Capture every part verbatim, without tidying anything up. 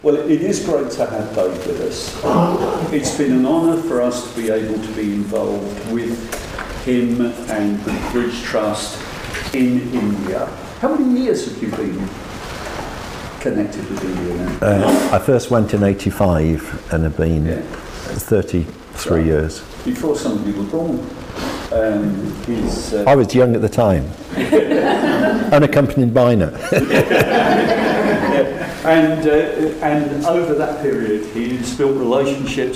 Well, it is great to have Dave with us. It's been an honour for us to be able to be involved with him and the Bridge Trust in India. How many years have you been connected with India now? Uh, I first went in eighty-five and have been yeah. thirty-three right. years. Before some of you were born. Um, he's, uh, I was young at the time, unaccompanied minor. yeah. And, uh, and over that period, he's built relationships.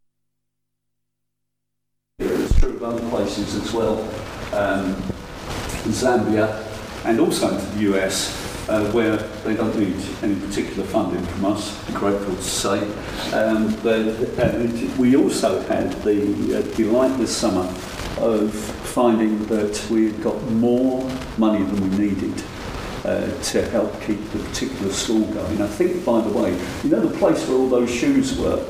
It's true of other places as well, um, Zambia, and also into the U S, uh, where they don't need any particular funding from us, I'm grateful to say. Um, but uh, we also had the uh, delight this summer of finding that we'd got more money than we needed uh, to help keep the particular school going. I think, by the way, you know the place where all those shoes were,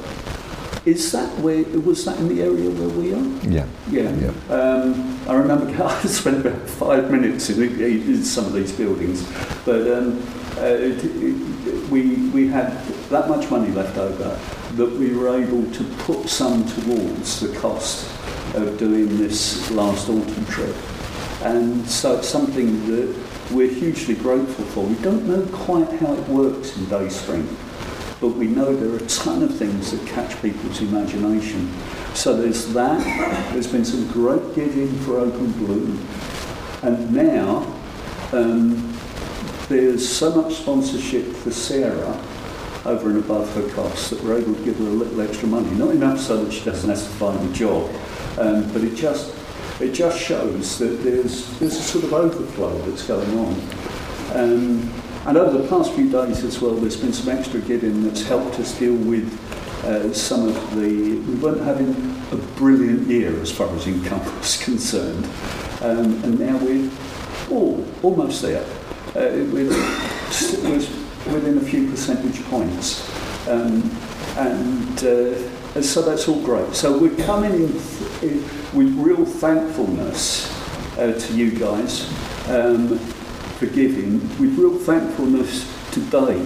is that where, was that in the area where we are? Yeah. Yeah. yeah. Um, I remember I spent about five minutes in, in some of these buildings, but um, uh, it, it, we, we had that much money left over that we were able to put some towards the cost of doing this last autumn trip. And so it's something that we're hugely grateful for. We don't know quite how it works in Dayspring, but we know there are a ton of things that catch people's imagination. So there's that, there's been some great giving for Open Blue, and now um, there's so much sponsorship for Sarah over and above her costs that we're able to give her a little extra money. Not enough so that she doesn't have to find a job, um, but it just it just shows that there's there's a sort of overflow that's going on. Um, and over the past few days as well, there's been some extra giving that's helped us deal with uh, some of the... We weren't having a brilliant year as far as income was concerned, um, and now we're all almost there. Uh, it, was, it was within a few percentage points, um, and, uh, and so that's all great. So we're coming in, th- in with real thankfulness uh, to you guys um, for giving, with real thankfulness to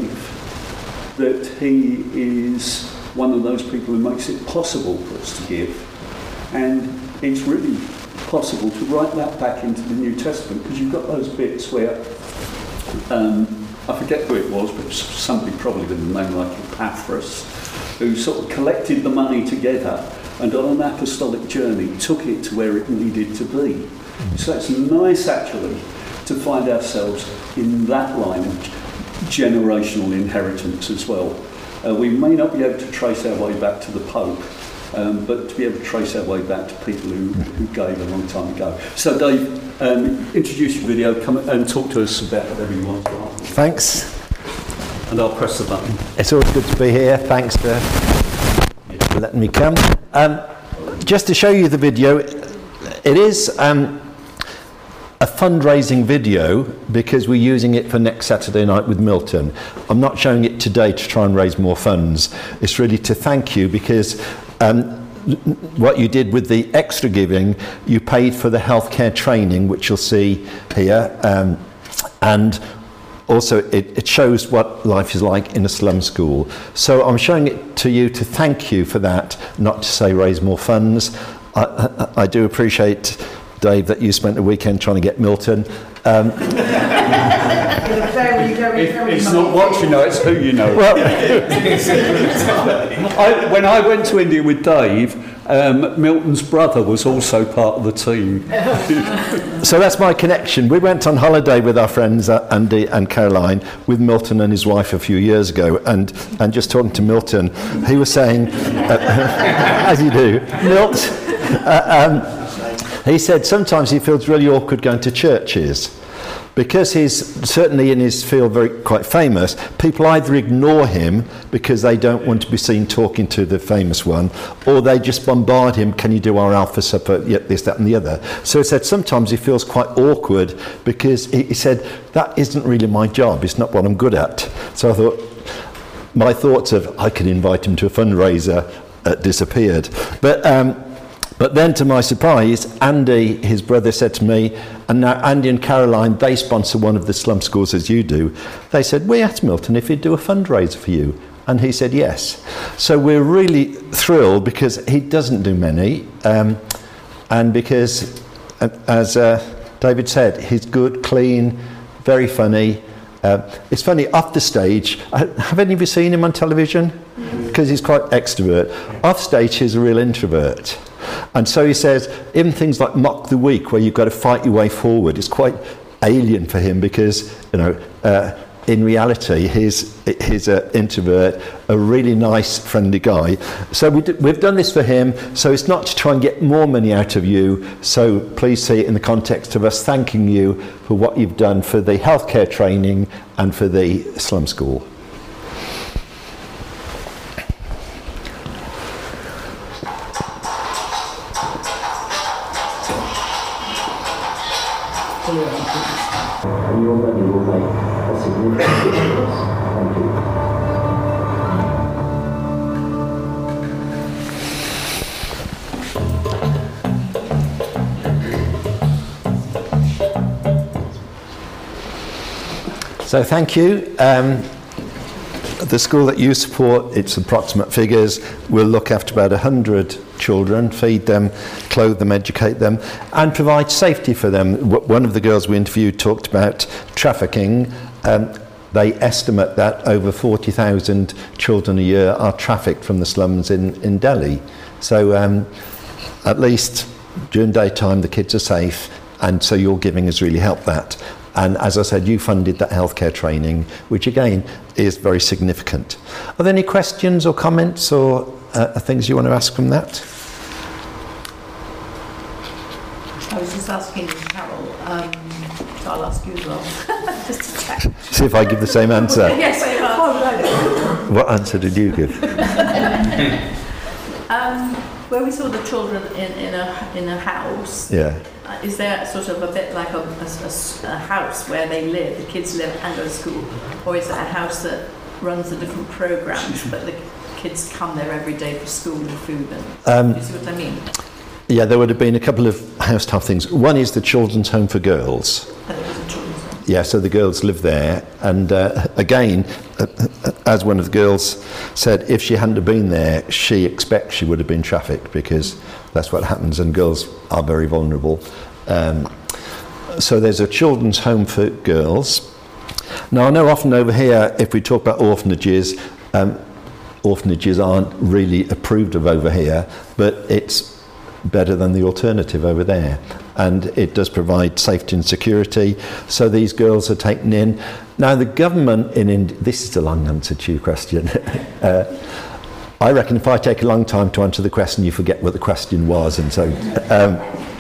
Dave that he is one of those people who makes it possible for us to give, and it's really possible to write that back into the New Testament, because you've got those bits where um, I forget who it was, but somebody probably with a name like Epaphras, who sort of collected the money together and on an apostolic journey took it to where it needed to be. So it's nice actually to find ourselves in that line of generational inheritance as well. Uh, we may not be able to trace our way back to the Pope, um, but to be able to trace our way back to people who, who gave a long time ago. So Dave, um, introduce your video, come and talk to us about whatever you want to ask. Thanks. And I'll press the button. It's always good to be here. Thanks for letting me come. Um, just to show you the video, it is um, a fundraising video because we're using it for next Saturday night with Milton. I'm not showing it today to try and raise more funds. It's really to thank you because um, what you did with the extra giving, you paid for the healthcare training, which you'll see here, um, and also it, it shows what life is like in a slum school. So I'm showing it to you to thank you for that, not to say raise more funds. I, I, I do appreciate, Dave, that you spent the weekend trying to get Milton. Um, If it's not what you know, it's who you know. Well, I, when I went to India with Dave, um, Milton's brother was also part of the team. So that's my connection. We went on holiday with our friends uh, Andy and Caroline with Milton and his wife a few years ago, and, and just talking to Milton, he was saying, uh, as you do, Milt, uh, um, he said sometimes he feels really awkward going to churches. Because he's certainly in his field very quite famous, people either ignore him because they don't want to be seen talking to the famous one, or they just bombard him, can you do our Alpha Supper, yet this, that and the other. So he said sometimes he feels quite awkward because he, he said, that isn't really my job, it's not what I'm good at. So I thought, my thoughts of I could invite him to a fundraiser uh, disappeared. But um, But then, to my surprise, Andy, his brother, said to me, and now Andy and Caroline, they sponsor one of the slum schools as you do. They said, we asked Milton if he'd do a fundraiser for you. And he said yes. So we're really thrilled because he doesn't do many, um, and because, uh, as uh, David said, he's good, clean, very funny. Uh, it's funny, off the stage, have any of you seen him on television? Because he's quite extrovert. Off stage, he's a real introvert. And so he says, even things like Mock the Week, where you've got to fight your way forward, it's quite alien for him because, you know, uh, in reality, he's, he's an introvert, a really nice, friendly guy. So we do, we've done this for him, so it's not to try and get more money out of you, so please see it in the context of us thanking you for what you've done for the healthcare training and for the slum school. And your money will make a significant difference. Thank you. So thank you. Um, the school that you support, its approximate figures, will look after about one hundred children, feed them, clothe them, educate them, and provide safety for them. W- one of the girls we interviewed talked about trafficking. Um, they estimate that over forty thousand children a year are trafficked from the slums in, in Delhi. So um, at least during daytime the kids are safe, and so your giving has really helped that. And as I said, you funded that healthcare training, which again is very significant. Are there any questions or comments or uh, things you want to ask from that? I was just asking Carol, um, so I'll ask you as well, just to check. See if I give the same answer. Yes, I are. What answer did you give? um, where we saw the children in, in a in a house. Yeah. Uh, is there sort of a bit like a, a, a, a house where they live, the kids live and go to school, or is it a house that runs the different programs, but the kids come there every day for school and food? And Um, you see what I mean? Yeah, there would have been a couple of house-type things. One is the Children's Home for Girls. I think it was a children's home. Yeah, so the girls live there. And uh, again, uh, as one of the girls said, if she hadn't have been there, she expects she would have been trafficked because that's what happens, and girls are very vulnerable. Um, so there's a Children's Home for Girls. Now, I know often over here, if we talk about orphanages, um, orphanages aren't really approved of over here, but it's better than the alternative over there, and it does provide safety and security. So these girls are taken in. Now the government in India, this is a long answer to your question. uh, I reckon if I take a long time to answer the question, you forget what the question was, and so um,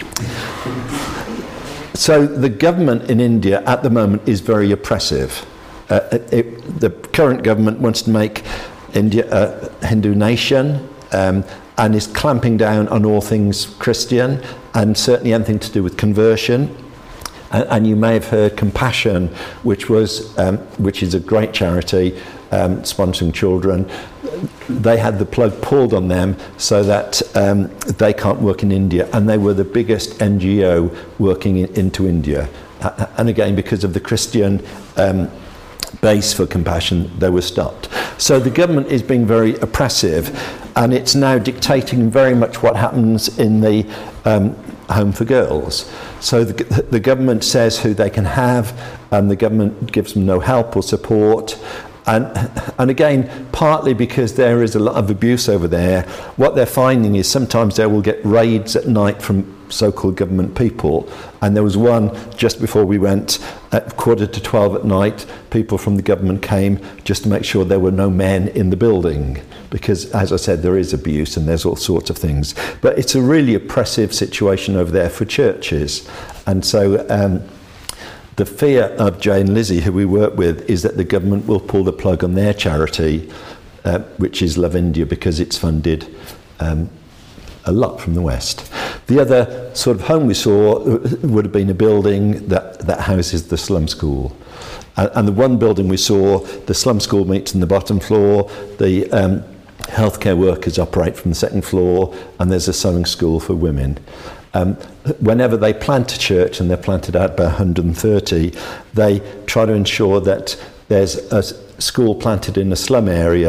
so the government in India at the moment is very oppressive. Uh, it, it, the current government wants to make India a Hindu nation, um, and is clamping down on all things Christian, and certainly anything to do with conversion. And, and you may have heard Compassion, which was um, which is a great charity um, sponsoring children. They had the plug pulled on them so that um, they can't work in India, and they were the biggest N G O working in, into India. Uh, and again, because of the Christian um, base for Compassion, they were stopped. So the government is being very oppressive, and it's now dictating very much what happens in the um, Home for Girls. So the, the government says who they can have, and the government gives them no help or support. And, and again, partly because there is a lot of abuse over there, what they're finding is sometimes they will get raids at night from so-called government people. And there was one just before we went, at quarter to twelve at night, people from the government came just to make sure there were no men in the building. Because, as I said, there is abuse and there's all sorts of things. But it's a really oppressive situation over there for churches. And so um, the fear of Jay and Lizzie, who we work with, is that the government will pull the plug on their charity, uh, which is Love India, because it's funded um, a lot from the West. The other sort of home we saw would have been a building that, that houses the slum school. And, and the one building we saw, the slum school meets on the bottom floor, the um, healthcare workers operate from the second floor, and there's a sewing school for women. Um, whenever they plant a church, and they're planted out by one hundred thirty, they try to ensure that there's a school planted in a slum area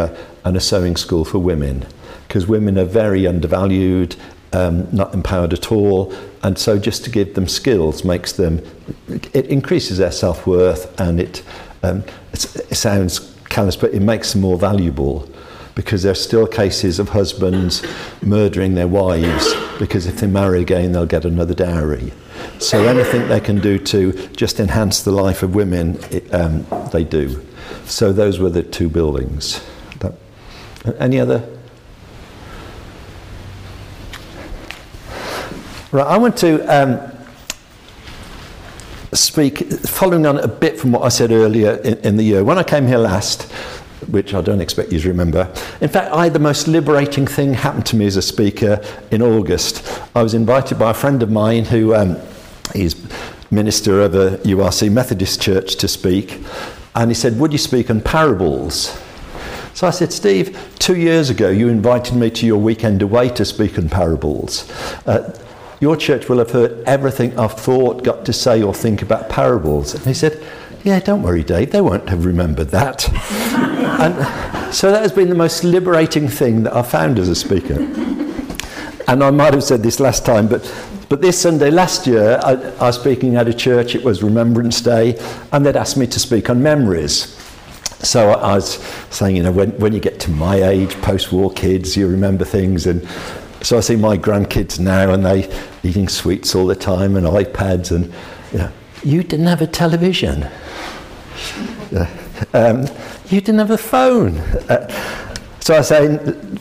and a sewing school for women, because women are very undervalued, um, not empowered at all, and so just to give them skills makes them, it increases their self-worth, and it, um, it's, it sounds callous, but it makes them more valuable, because there are still cases of husbands murdering their wives because if they marry again they'll get another dowry. So anything they can do to just enhance the life of women, it, um, they do. So those were the two buildings. That, any other? Right, I want to um, speak, following on a bit from what I said earlier in, in the year. When I came here last, which I don't expect you to remember. In fact, I, the most liberating thing happened to me as a speaker in August. I was invited by a friend of mine who um, is minister of a U R C Methodist church to speak, and he said, would you speak on parables? So I said, Steve, two years ago you invited me to your weekend away to speak on parables. Uh, your church will have heard everything I've thought, got to say or think about parables. And he said, yeah, don't worry, Dave, they won't have remembered that. And so that has been the most liberating thing that I've found as a speaker. And I might have said this last time, but but this Sunday last year, I, I was speaking at a church, it was Remembrance Day, and they'd asked me to speak on memories. So I, I was saying, you know, when, when you get to my age, post-war kids, you remember things. And so I see my grandkids now, and they eating sweets all the time and iPads, and, you know, you didn't have a television. Uh, um, you didn't have a phone. Uh, so I say,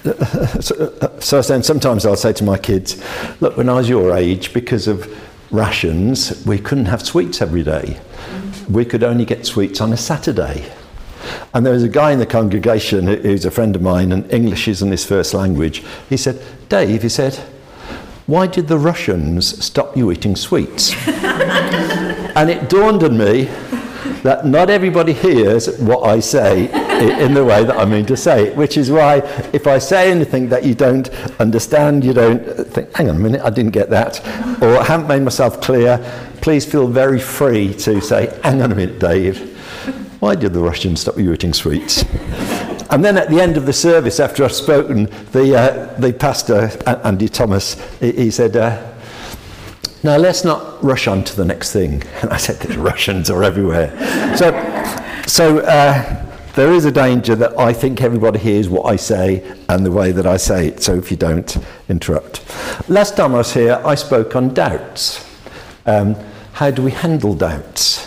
so, so I say, sometimes I'll say to my kids, look, when I was your age, because of rations, we couldn't have sweets every day. We could only get sweets on a Saturday. And there was a guy in the congregation who's a friend of mine, and English isn't his first language. He said, Dave, he said, why did the Russians stop you eating sweets? And it dawned on me that not everybody hears what I say in the way that I mean to say it, which is why if I say anything that you don't understand, you don't think, hang on a minute, I didn't get that, or I haven't made myself clear, please feel very free to say, hang on a minute, Dave, why did the Russians stop you eating sweets? And then at the end of the service, after I've spoken, the, uh, the pastor, Andy Thomas, he, he said, uh, now let's not rush on to the next thing. And I said, the Russians are everywhere. So, so uh, there is a danger that I think everybody hears what I say and the way that I say it, so if you don't, interrupt. Last time I was here, I spoke on doubts. Um, how do we handle doubts?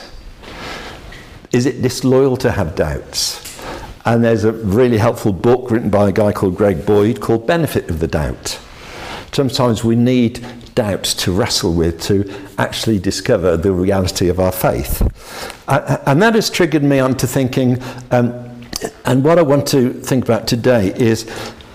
Is it disloyal to have doubts? And there's a really helpful book written by a guy called Greg Boyd called Benefit of the Doubt. Sometimes we need doubts to wrestle with, to actually discover the reality of our faith. Uh, and that has triggered me on to thinking, um, and what I want to think about today is,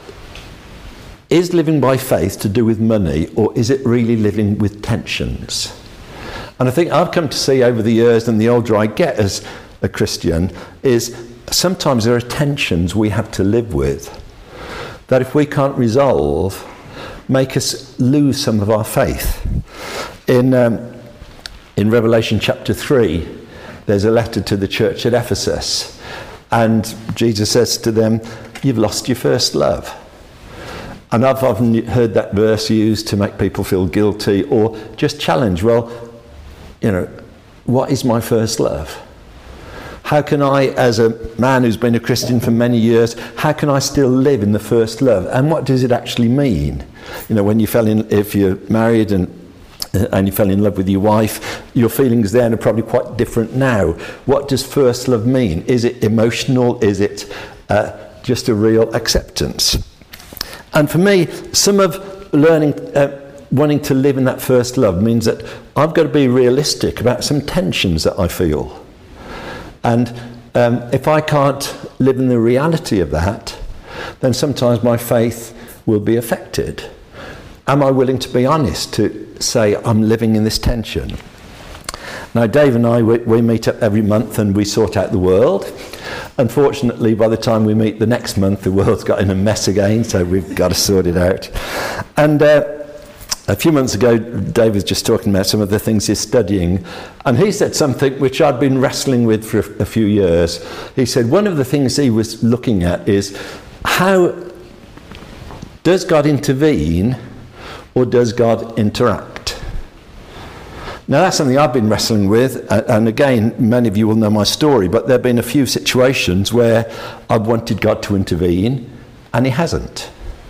is living by faith to do with money, or is it really living with tensions? And I think I've come to see over the years, and the older I get as a Christian, is sometimes there are tensions we have to live with that if we can't resolve, make us lose some of our faith. In, um, in Revelation chapter three, there's a letter to the church at Ephesus, and Jesus says to them, you've lost your first love. And I've often heard that verse used to make people feel guilty or just challenge, well, you know, what is my first love? How can I, as a man who's been a Christian for many years, how can I still live in the first love? And what does it actually mean? You know, when you fell in, if you're married and and you fell in love with your wife, your feelings then are probably quite different now. What does first love mean? Is it emotional? Is it uh, just a real acceptance? And for me, some of learning, uh, wanting to live in that first love means that I've got to be realistic about some tensions that I feel. And um, if I can't live in the reality of that, then sometimes my faith will be affected. Am I willing to be honest, to say I'm living in this tension? Now, Dave and I, we, we meet up every month and we sort out the world. Unfortunately, by the time we meet the next month, the world's got in a mess again, so we've got to sort it out. And uh, a few months ago, Dave was just talking about some of the things he's studying, and he said something which I'd been wrestling with for a few years. He said one of the things he was looking at is how does God intervene or does God interact? Now that's something I've been wrestling with, and again, many of you will know my story, but there have been a few situations where I've wanted God to intervene and he hasn't.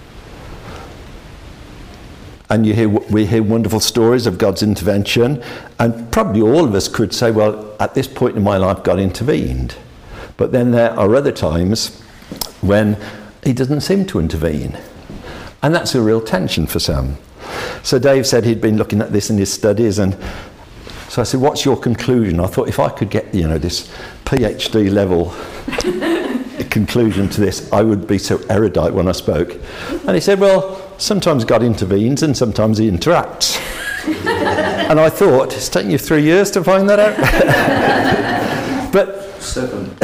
And you hear, we hear wonderful stories of God's intervention, and probably all of us could say, well, at this point in my life, God intervened. But then there are other times when he doesn't seem to intervene. And that's a real tension for some. So Dave said he'd been looking at this in his studies, and so I said, what's your conclusion? I thought if I could get, you know, this PhD level conclusion to this, I would be so erudite when I spoke. And he said, well, sometimes God intervenes and sometimes he interacts. And I thought, it's taken you three years to find that out? But Seven.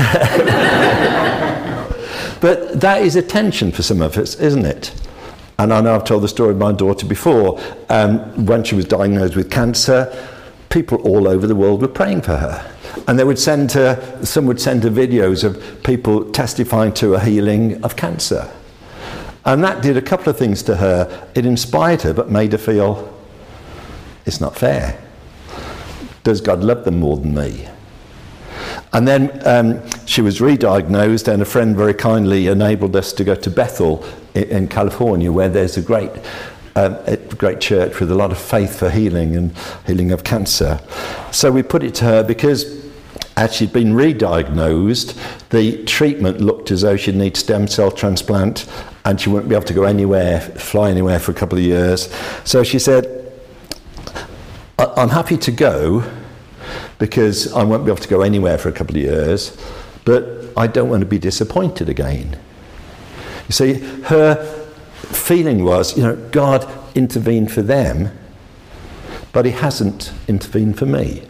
But that is a tension for some of us, isn't it? And I know I've told the story of my daughter before. Um, when she was diagnosed with cancer, people all over the world were praying for her. And they would send her, some would send her videos of people testifying to a healing of cancer. And that did a couple of things to her. It inspired her, but made her feel, it's not fair. Does God love them more than me? And then um, she was re-diagnosed, and a friend very kindly enabled us to go to Bethel in, in California, where there's a great, um, a great church with a lot of faith for healing and healing of cancer. So we put it to her because as she'd been re-diagnosed, the treatment looked as though she'd need stem cell transplant, and she wouldn't be able to go anywhere, fly anywhere for a couple of years. So she said, I'm happy to go, because I won't be able to go anywhere for a couple of years, but I don't want to be disappointed again. You see, her feeling was, you know, God intervened for them, but he hasn't intervened for me.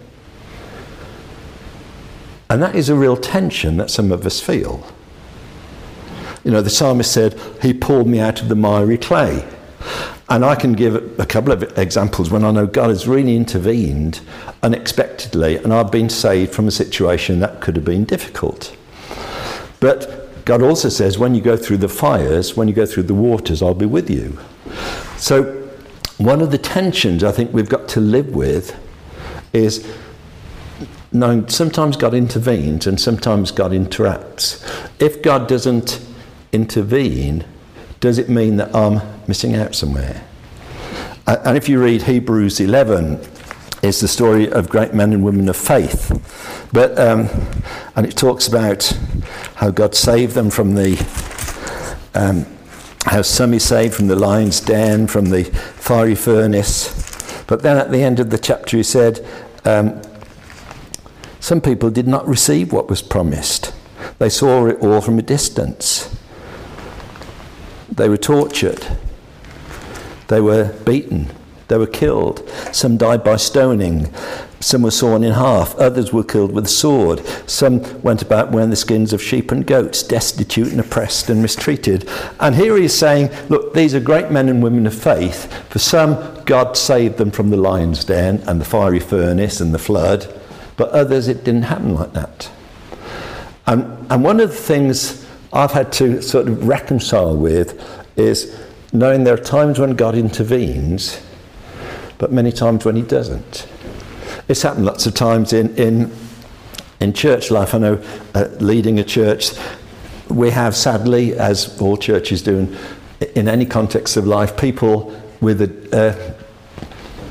And that is a real tension that some of us feel. You know, the psalmist said, he pulled me out of the miry clay. And I can give a couple of examples when I know God has really intervened unexpectedly, and I've been saved from a situation that could have been difficult. But God also says, when you go through the fires, when you go through the waters, I'll be with you. So one of the tensions I think we've got to live with is knowing sometimes God intervenes and sometimes God interacts. If God doesn't intervene, does it mean that I'm missing out somewhere? And if you read Hebrews eleven, it's the story of great men and women of faith. But um, and it talks about how God saved them from the, um, how some he saved from the lion's den, from the fiery furnace. But then at the end of the chapter he said, um, some people did not receive what was promised. They saw it all from a distance. They were tortured. They were beaten. They were killed. Some died by stoning. Some were sawn in half. Others were killed with a sword. Some went about wearing the skins of sheep and goats, destitute and oppressed and mistreated. And here he is saying, look, these are great men and women of faith. For some, God saved them from the lion's den and the fiery furnace and the flood. But others, it didn't happen like that. And, and one of the things I've had to sort of reconcile with is knowing there are times when God intervenes, but many times when he doesn't. It's happened lots of times in in, in church life. I know uh, leading a church, we have sadly, as all churches do in, in any context of life, people with a, uh,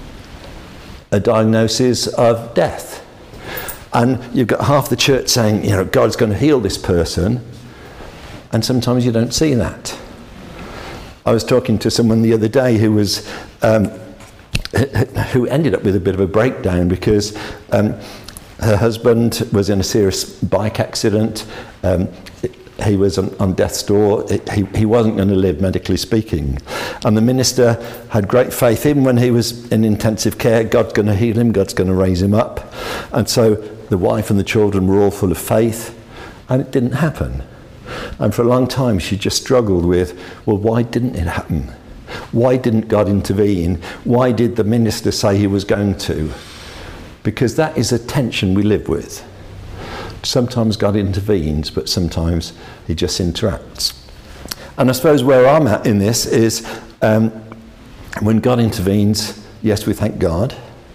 a diagnosis of death. And you've got half the church saying, you know, God's going to heal this person, and sometimes you don't see that. I was talking to someone the other day who was um, who ended up with a bit of a breakdown because um, her husband was in a serious bike accident. Um, he was on, on death's door. It, he, he wasn't going to live, medically speaking. And the minister had great faith. Even when he was in intensive care, God's going to heal him, God's going to raise him up. And so the wife and the children were all full of faith, and it didn't happen. And for a long time she just struggled with, well, why didn't it happen? Why didn't God intervene? Why did the minister say he was going to? Because that is a tension we live with. Sometimes God intervenes, but sometimes he just interacts. And I suppose where I'm at in this is um, when God intervenes, yes, we thank God.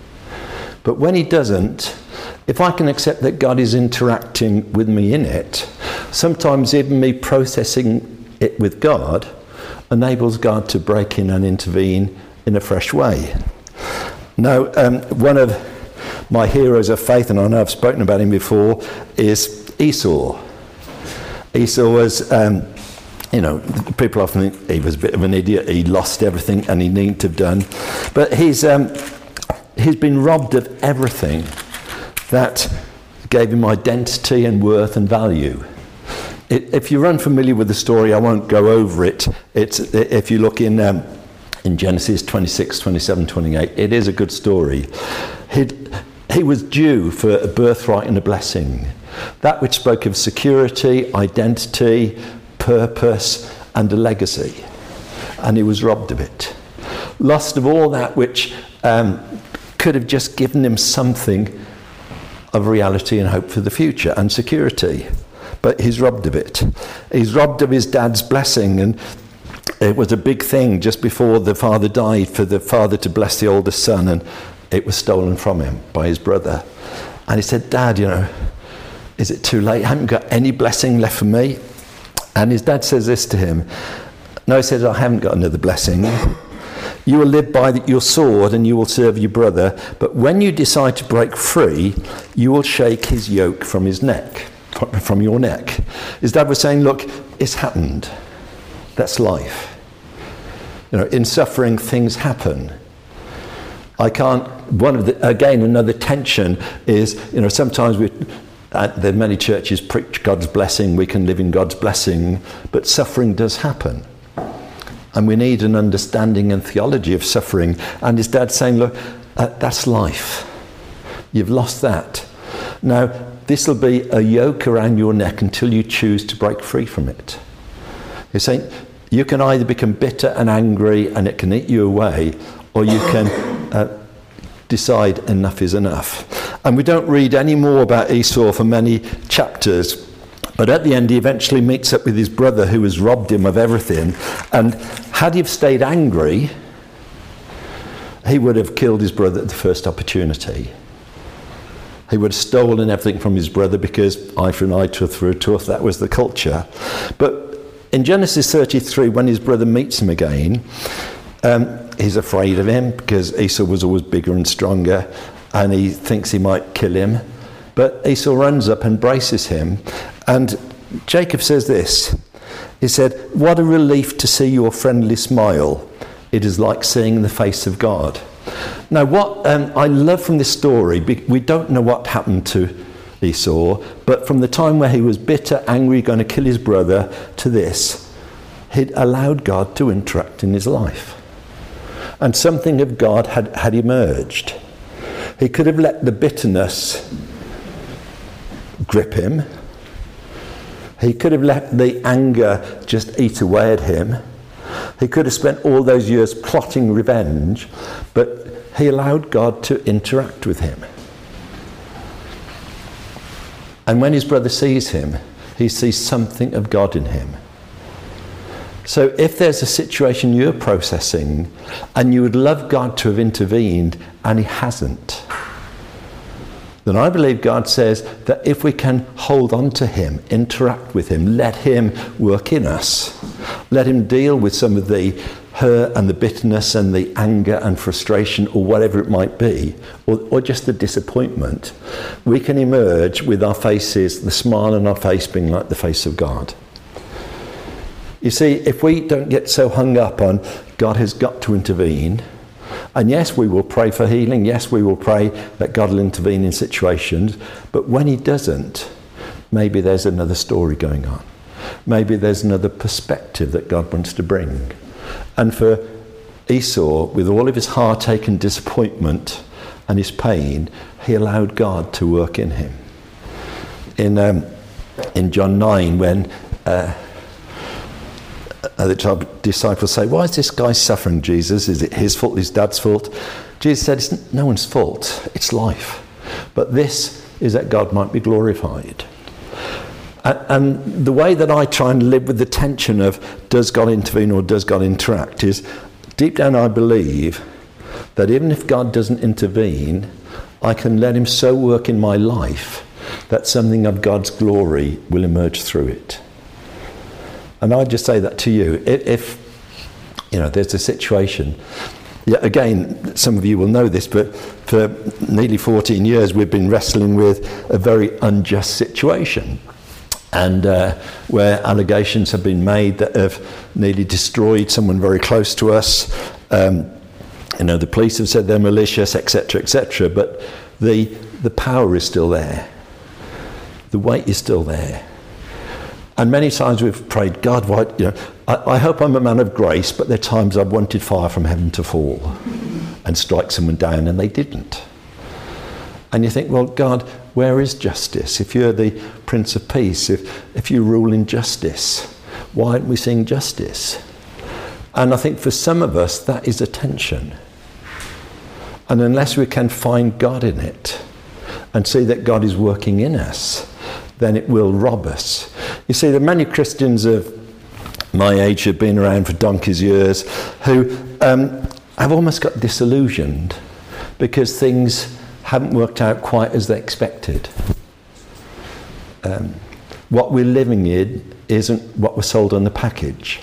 But when he doesn't, if I can accept that God is interacting with me in it, sometimes even me processing it with God enables God to break in and intervene in a fresh way. Now, um, one of my heroes of faith, and I know I've spoken about him before, is Esau. Esau was, um, you know, people often think he was a bit of an idiot, he lost everything and he needn't have done. But he's, um, he's been robbed of everything that gave him identity and worth and value. It, if you're unfamiliar with the story, I won't go over it. It's, if you look in, um, in Genesis twenty-six, twenty-seven, twenty-eight, it is a good story. He'd, he was due for a birthright and a blessing. That which spoke of security, identity, purpose, and a legacy. And he was robbed of it. Lost of all that which um, could have just given him something of reality and hope for the future and security. But he's robbed of it. He's robbed of his dad's blessing, and it was a big thing just before the father died for the father to bless the oldest son, and it was stolen from him by his brother. And he said, Dad, you know, is it too late? I haven't got any blessing left for me. And his dad says this to him. No, he says, I haven't got another blessing. You will live by the, your sword and you will serve your brother. But when you decide to break free, you will shake his yoke from his neck, from your neck. His dad was saying, look, it's happened. That's life. You know, in suffering, things happen. I can't, one of the, again, another tension is, you know, sometimes we, uh, there are many churches preach God's blessing, we can live in God's blessing, but suffering does happen. And we need an understanding and theology of suffering. And his dad saying, look, uh, that's life. You've lost that. Now, this will be a yoke around your neck until you choose to break free from it. He's saying, you can either become bitter and angry and it can eat you away, or you can uh, decide enough is enough. And we don't read any more about Esau for many chapters, but at the end he eventually meets up with his brother who has robbed him of everything, and had he have stayed angry, he would have killed his brother at the first opportunity. He would have stolen everything from his brother because eye for an eye, tooth for a tooth, that was the culture. But in Genesis thirty-three, when his brother meets him again, um, he's afraid of him because Esau was always bigger and stronger, and he thinks he might kill him. But Esau runs up and braces him, and Jacob says this. He said, what a relief to see your friendly smile. It is like seeing the face of God. Now, what um, I love from this story, we don't know what happened to Esau, but from the time where he was bitter, angry, going to kill his brother, to this, he'd allowed God to interact in his life. And something of God had, had emerged. He could have let the bitterness grip him. He could have let the anger just eat away at him. He could have spent all those years plotting revenge, but he allowed God to interact with him. And when his brother sees him, he sees something of God in him. So if there's a situation you're processing and you would love God to have intervened and he hasn't, then I believe God says that if we can hold on to him, interact with him, let him work in us, let him deal with some of the hurt and the bitterness and the anger and frustration or whatever it might be, or, or just the disappointment, we can emerge with our faces, the smile on our face being like the face of God. You see, if we don't get so hung up on God has got to intervene, and yes, we will pray for healing, yes, we will pray that God will intervene in situations, but when he doesn't, maybe there's another story going on. Maybe there's another perspective that God wants to bring. And for Esau, with all of his heartache and disappointment and his pain, he allowed God to work in him. In um, in John nine, when uh, the disciples say, why is this guy suffering, Jesus? Is it his fault, his dad's fault? Jesus said, it's no one's fault, it's life. But this is that God might be glorified. And, and the way that I try and live with the tension of does God intervene or does God interact is, deep down I believe that even if God doesn't intervene, I can let him so work in my life that something of God's glory will emerge through it. And I just say that to you. If, if you know, there's a situation, yeah, again, some of you will know this, but for nearly fourteen years we've been wrestling with a very unjust situation. And uh, where allegations have been made that have nearly destroyed someone very close to us. Um, you know, the police have said they're malicious, et cetera, et cetera. But the the power is still there. The weight is still there. And many times we've prayed, God, why, you know, I, I hope I'm a man of grace, but there are times I've wanted fire from heaven to fall and strike someone down, and they didn't. And you think, well, God, where is justice? If you're the Prince of Peace, if, if you rule in justice, why aren't we seeing justice? And I think for some of us, that is a tension. And unless we can find God in it and see that God is working in us, then it will rob us. You see, there are many Christians of my age who have been around for donkey's years who um, have almost got disillusioned because things haven't worked out quite as they expected. Um, what we're living in isn't what was sold on the package.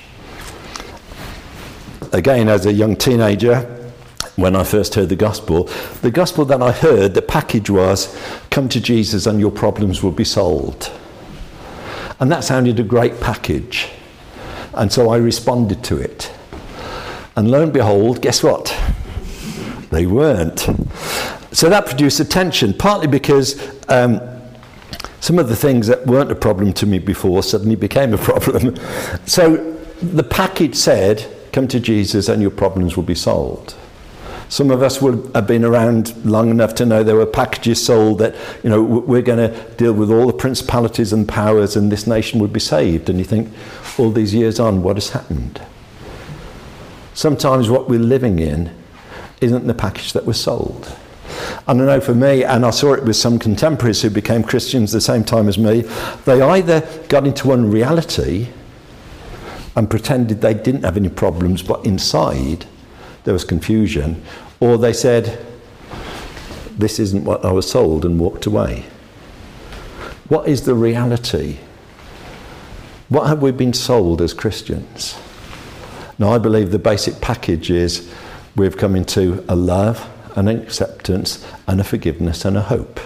Again, as a young teenager, when I first heard the gospel, the gospel that I heard, the package was, come to Jesus and your problems will be solved. And that sounded a great package. And so I responded to it. And lo and behold, guess what? They weren't. So that produced a tension, partly because um, some of the things that weren't a problem to me before suddenly became a problem. So the package said, come to Jesus and your problems will be solved. Some of us will have been around long enough to know there were packages sold that, you know, we're going to deal with all the principalities and powers and this nation would be saved. And you think, all these years on, what has happened? Sometimes what we're living in isn't the package that was sold. And I know for me, and I saw it with some contemporaries who became Christians the same time as me, they either got into one reality and pretended they didn't have any problems, but inside there was confusion, or they said, this isn't what I was sold, and walked away. What is the reality? What have we been sold as Christians? Now, I believe the basic package is we've come into a love, an acceptance, and a forgiveness, and a hope.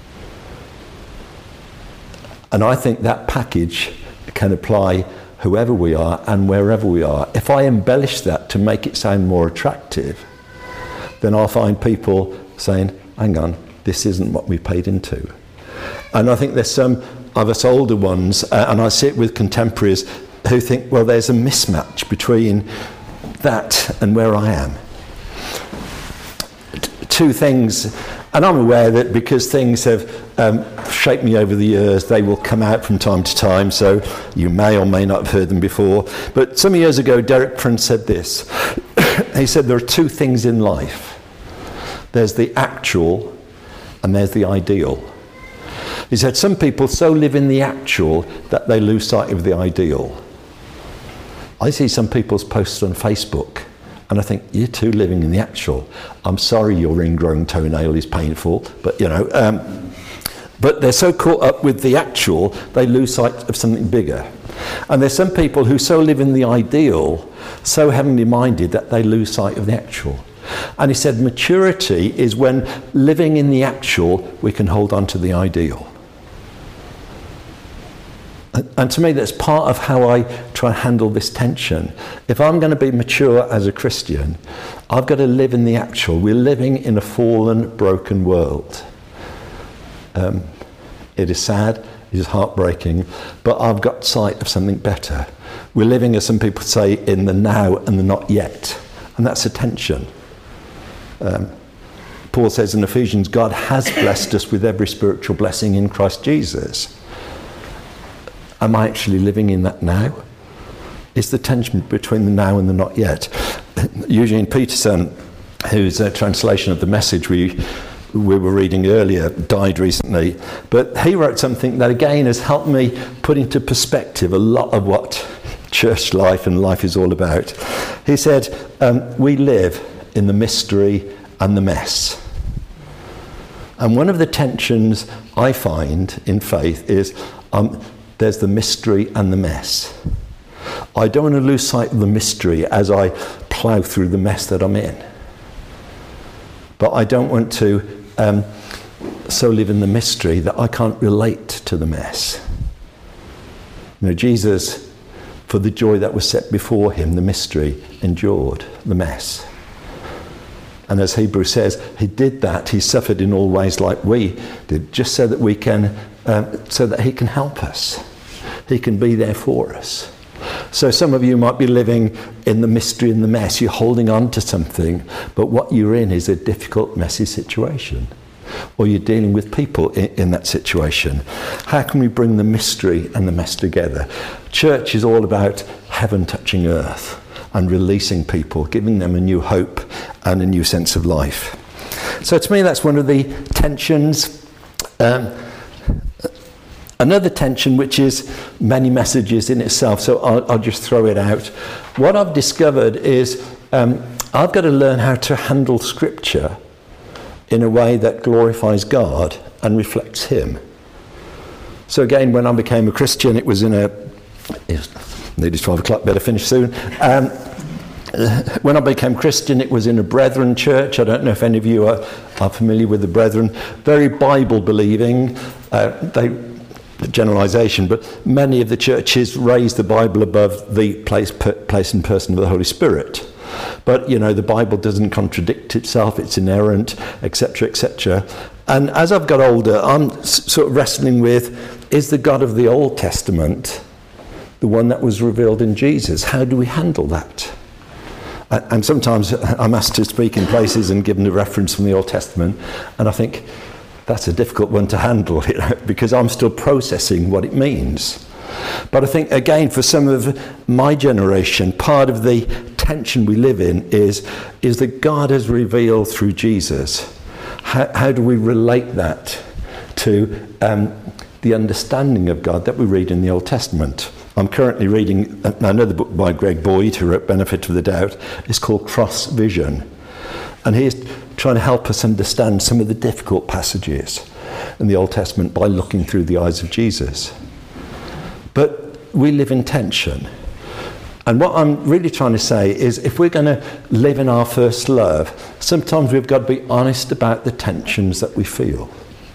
And I think that package can apply whoever we are and wherever we are. If I embellish that to make it sound more attractive, then I'll find people saying, hang on, this isn't what we paid into. And I think there's some of us older ones, uh, and I see it with contemporaries, who think, well, there's a mismatch between that and where I am. T- two things, and I'm aware that because things have um, shaped me over the years, they will come out from time to time, so you may or may not have heard them before. But some years ago, Derek Prince said this. He said there are two things in life. There's the actual and there's the ideal. He said some people so live in the actual that they lose sight of the ideal. I see some people's posts on Facebook and I think, you're too living in the actual. I'm sorry your ingrown toenail is painful, but you know, um, but they're so caught up with the actual, they lose sight of something bigger. And there's some people who so live in the ideal, so heavenly minded, that they lose sight of the actual. And he said maturity is when living in the actual, we can hold on to the ideal. And to me, that's part of how I try and handle this tension. If I'm going to be mature as a Christian, I've got to live in the actual. We're living in a fallen, broken world. Um, it is sad, it is heartbreaking, but I've got sight of something better. We're living, as some people say, in the now and the not yet. And that's a tension. Um, Paul says in Ephesians, God has blessed us with every spiritual blessing in Christ Jesus. Am I actually living in that now? It's the tension between the now and the not yet. Eugene Peterson, who's a translation of the Message we we were reading earlier, died recently. But he wrote something that again has helped me put into perspective a lot of what church life and life is all about. He said, um, we live in the mystery and the mess. And one of the tensions I find in faith is um, there's the mystery and the mess. I don't want to lose sight of the mystery as I plough through the mess that I'm in. But I don't want to um, so live in the mystery that I can't relate to the mess. You know, Jesus, for the joy that was set before him, the mystery, endured the mess. And as Hebrews says, he did that, he suffered in all ways like we did, just so that we can, um, so that he can help us. He can be there for us. So some of you might be living in the mystery and the mess. You're holding on to something, but what you're in is a difficult, messy situation. Or you're dealing with people in, in that situation. How can we bring the mystery and the mess together? Church is all about heaven touching earth and releasing people, giving them a new hope and a new sense of life. So to me, that's one of the tensions. Um, Another tension, which is many messages in itself, so I'll, I'll just throw it out. What I've discovered is um, I've got to learn how to handle Scripture in a way that glorifies God and reflects Him. So again, when I became a Christian, it was in a... It's nearly twelve o'clock, better finish soon. Um, when I became Christian, it was in a Brethren church. I don't know if any of you are, are familiar with the Brethren. Very Bible-believing. Uh, they... generalisation, but many of the churches raise the Bible above the place, per, place and person of the Holy Spirit. But, you know, the Bible doesn't contradict itself, it's inerrant, et cetera, et cetera. And as I've got older, I'm s- sort of wrestling with, is the God of the Old Testament the one that was revealed in Jesus? How do we handle that? And, and sometimes I'm asked to speak in places and given a reference from the Old Testament, and I think, that's a difficult one to handle, you know, because I'm still processing what it means. But I think, again, for some of my generation, part of the tension we live in is, is that God has revealed through Jesus. How, how do we relate that to um, the understanding of God that we read in the Old Testament? I'm currently reading another book by Greg Boyd, who wrote Benefit of the Doubt. It's called Cross Vision. And he's trying to help us understand some of the difficult passages in the Old Testament by looking through the eyes of Jesus. But we live in tension. And what I'm really trying to say is, if we're going to live in our first love, sometimes we've got to be honest about the tensions that we feel.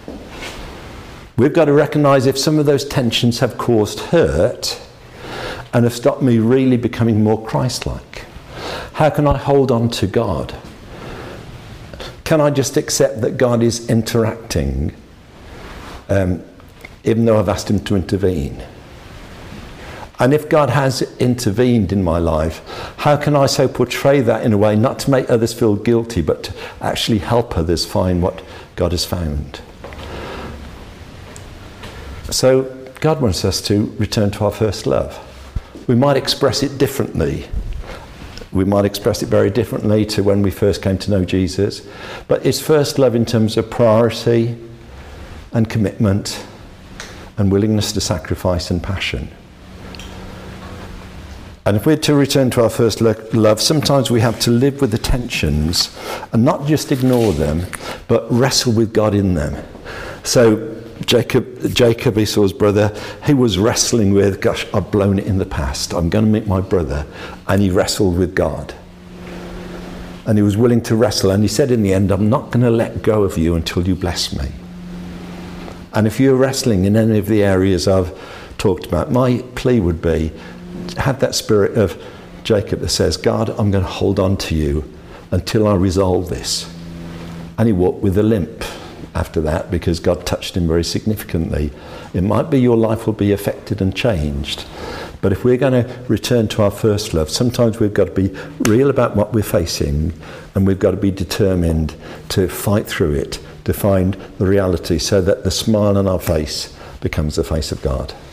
We've got to recognise if some of those tensions have caused hurt and have stopped me really becoming more Christ-like. How can I hold on to God? Can I just accept that God is interacting, um, even though I've asked him to intervene? And if God has intervened in my life, how can I so portray that in a way not to make others feel guilty, but to actually help others find what God has found? So God wants us to return to our first love. We might express it differently. We might express it very differently to when we first came to know Jesus. But it's first love in terms of priority and commitment and willingness to sacrifice and passion. And if we're to return to our first lo- love, sometimes we have to live with the tensions and not just ignore them, but wrestle with God in them. So Jacob, Jacob, Esau's brother, he was wrestling with, gosh, I've blown it in the past. I'm going to meet my brother. And he wrestled with God. And he was willing to wrestle. And he said in the end, I'm not going to let go of you until you bless me. And if you're wrestling in any of the areas I've talked about, my plea would be, have that spirit of Jacob that says, God, I'm going to hold on to you until I resolve this. And he walked with a limp after that, because God touched him very significantly. It might be your life will be affected and changed, but if we're going to return to our first love, sometimes we've got to be real about what we're facing, and we've got to be determined to fight through it, to find the reality, so that the smile on our face becomes the face of God.